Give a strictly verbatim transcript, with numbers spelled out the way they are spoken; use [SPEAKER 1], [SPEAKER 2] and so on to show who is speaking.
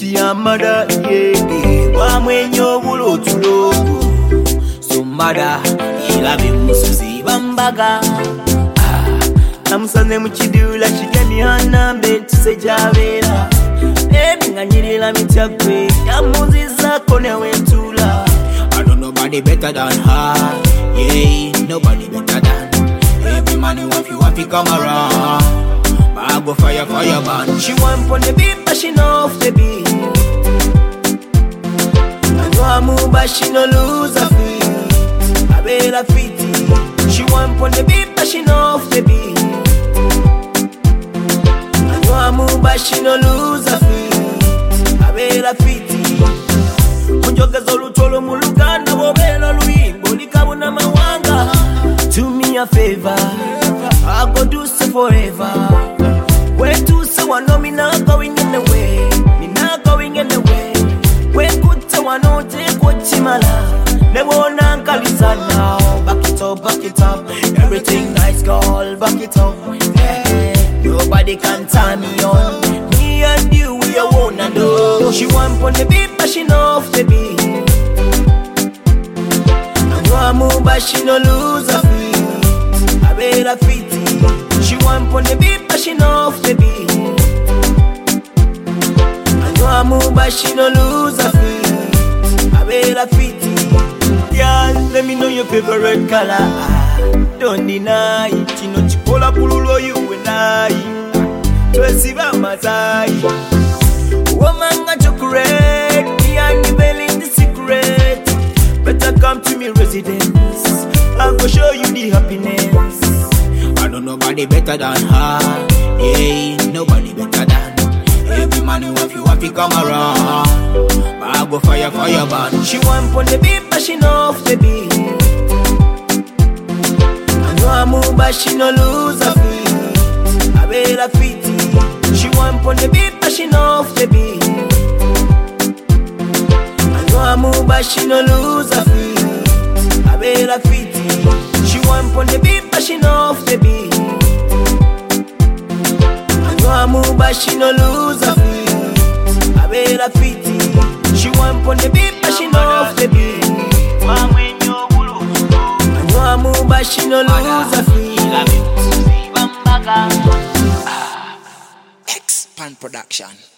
[SPEAKER 1] She a mother, yeah. Wamwenyo bulo tulogo. So mother, ilabe musuzi bambaga. Namusanze mukidula kigeni hanambe tusejabera. Baby nganyirira mityagwe yamunzizako newentula. I know nobody better than her. Yeah, nobody better than. Every man you want you want to come around. I go fire fire man. She want on the beat but she know off the beat. I know I move but she no lose her feet. I better fit it. She want on the beat but she know off the beat. I know I move but she no lose her feet. I better fit it. Munjogeza olutolo mu Luganda bobera luyimbo likabona mawanga. Do me a favor, I go do so forever. Where to say one no me not going in the way, me not going in the way. Where could say one no take what chimala, never on ankaliza now. Back it up, back it up, everything nice girl, back it up. Hey, nobody can tie me on, me and you we are one and all. She want on the beat but she know off the beat. I know I move but she no lose her feet. I better fit it. She want on the beat but she know off the beat. I know I move but she no lose her feet. I better fit it. Yeah, let me know your favorite color. Don't deny it. You know chikola pululo you and I. Twesiba mazai. Woman got your correct. Me and you belly the secret. Better come to me residence. I go show you the happiness. I know nobody better than her. Yeah, nobody better than. Every man you want you want to come around. I go fire fire man. She want on the beat but she know off the beat. I know I move but she no lose her feet. I better fit it. She want on the beat but she know off the beat. I know I move but she no lose her feet. I better fit it. She want on the beat but she know off the beat. I know I move but she no lose her feet. I better fit it. She want on the beat but she know off the beat. I know I move but she no lose her feet.
[SPEAKER 2] X-Pan Production.